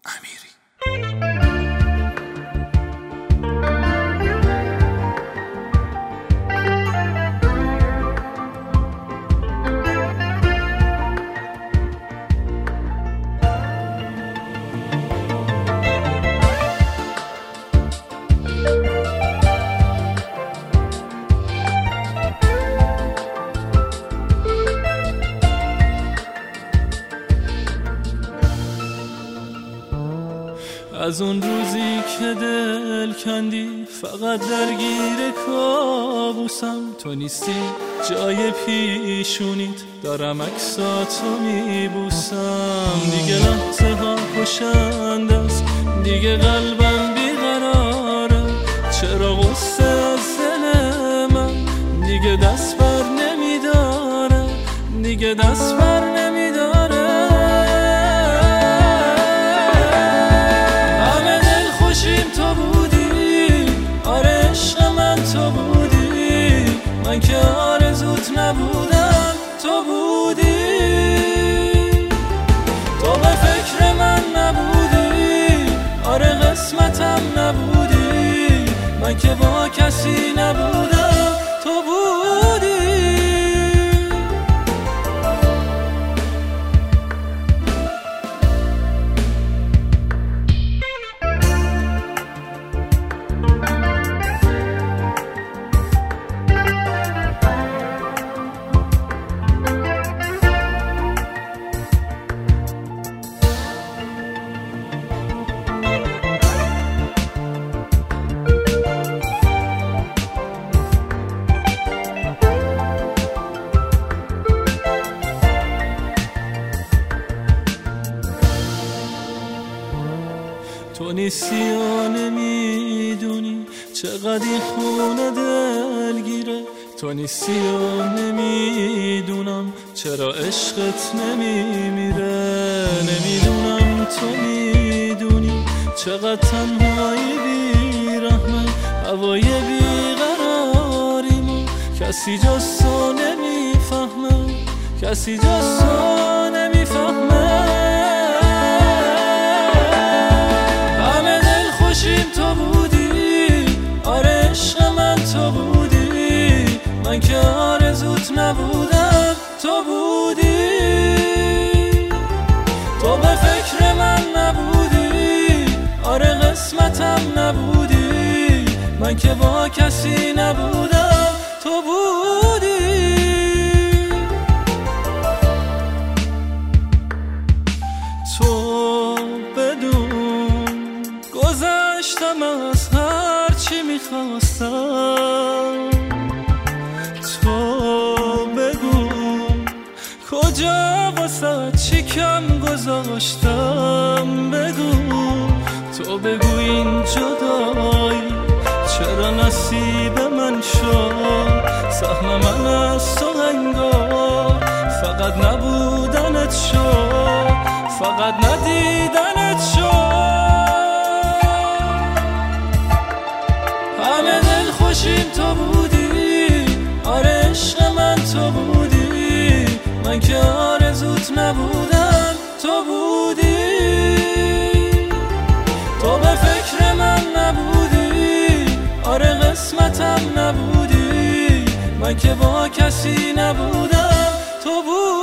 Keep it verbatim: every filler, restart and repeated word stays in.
امیری. از اون روزی که دل کندی فقط درگیر کابوسم، تو نیستی جای پیشونیت دارم عکساتو میبوسم. دیگه لحظه ها کشند است، دیگه قلبم بیقراره، چرا غصه از دل من دیگه دست بر نمیداره، دیگه دست بر نمیداره. تو بودی، آره عشق من تو بودی، من که آرزوت نبودم تو بودی. تو به فکر من نبودی، آره قسمتم نبودی، من که با کسی نبودم تو بودی. تو نیستی و نمیدونی چقدر این خونه دلگیره، تو نیستی و نمیدونم چرا عشقت نمیمیره. نمیدونم تو میدونی چقدر تنهایی بیرحمه، هوای بیقراریمو کسی جز تو نمیفهمه، کسی جز تو نمیفهمه. تو بودی، آره عشق من تو بودی، من که آرزوت نبودم تو بودی. تو به فکر من نبودی، آره قسمتم نبودی، من که با کسی نبودم تو بودی. تو بدون گذشتم از هر چی میخواستم، تو بگو کجا واسه چی کم گذاشتم، بگو تو بگو این جدایی چرا نصیب من شد، سهم من از تو انگار فقط نبودنت شد، فقط ندیدنت شد. همه دل خوشیم تو بودی، آره عشق من تو بودی، من که آرزوت نبودم تو بودی. تو به فکر من نبودی، آره قسمتم نبودی، من که با کسی نبودم تو بودی.